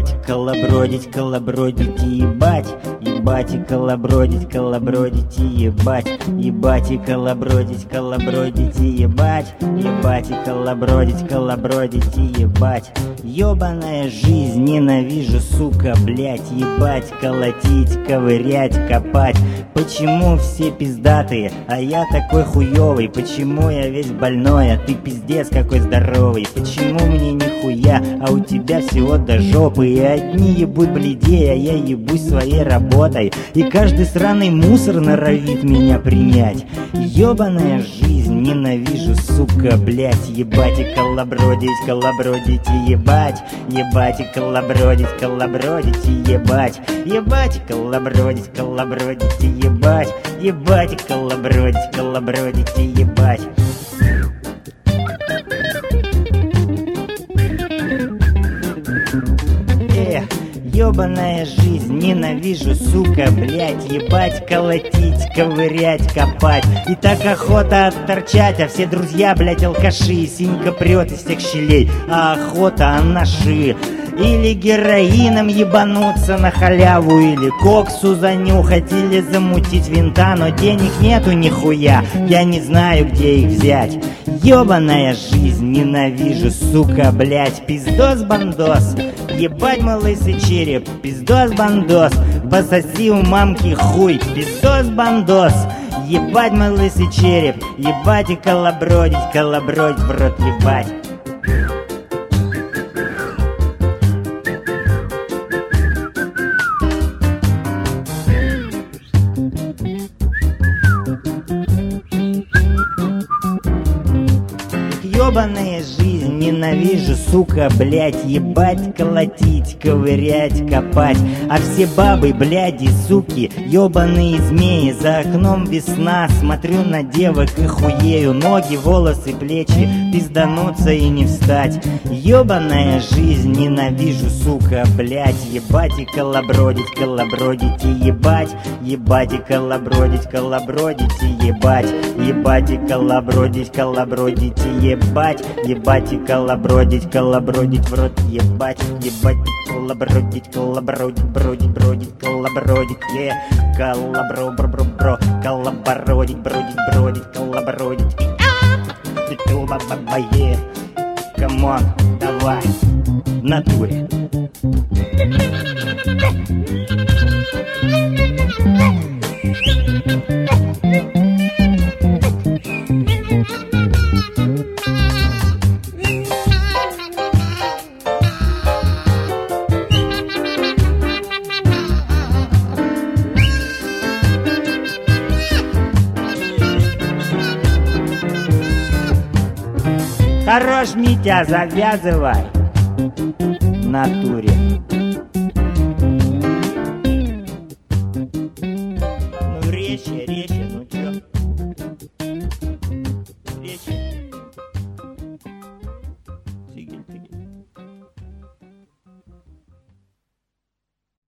ебать, колобродить, колобродить и ебать, ебать и колобродить, колобродить и ебать, ебать и колобродить, колобродить и ебать, ебать и колобродить, колобродить и ебать. Ёбаная жизнь, ненавижу, сука, блять, ебать, колотить, ковырять, копать. Почему все пиздатые, а я такой хуёвый? Почему я весь больной, а ты пиздец какой здоровый? Почему мне нихуя, а у тебя всего до жопы? И одни ебут бледей, а я ебусь своей работой. И каждый сраный мусор норовит меня принять. Ёбаная жизнь, ненавижу, сука, блять, ебать и колобродить, колобродить и ебать, ебать и колобродить, колобродить и ебать, ебать и колобродить, колобродить и ебать, ебать и колобродить, колобродить и ебать. Ёбаная жизнь, ненавижу, сука, блять, ебать, колотить, ковырять, копать. И так охота отторчать, а все друзья, блять, алкаши. И синька прет из всех щелей, а охота анаши. Или героином ебануться на халяву, или коксу занюхать, или замутить винта. Но денег нету нихуя, я не знаю, где их взять. Ёбаная жизнь, ненавижу, сука, блять, пиздос-бандос. Ебать мой лысый череп, пиздос-бандос. Пососи у мамки хуй, пиздос-бандос. Ебать мой лысый череп, ебать и колобродить, колобродить в рот ебать. Ёбаная жизнь, ненавижу, сука, блять, ебать, колотить, ковырять, копать. А все бабы, бляди, суки, ёбаные змеи. За окном весна, смотрю на девок и хуею. Ноги, волосы, плечи, пиздануться и не встать. Ёбаная жизнь, ненавижу, сука, блять, ебать и колобродить, колобродить и ебать, ебать и колобродить, колобродить и ебать, ебать и колобродить, колобродить и ебать, ебать и колобродить, колобродить в рот ебать, ебать и колобродить, колобродить, бродить, бродить, колобродить, колобро, бро, бро, бро, колобродить, бродить, бродить, колобродить, камон, давай, в натуре. Хорош, Митя, завязывай в натуре.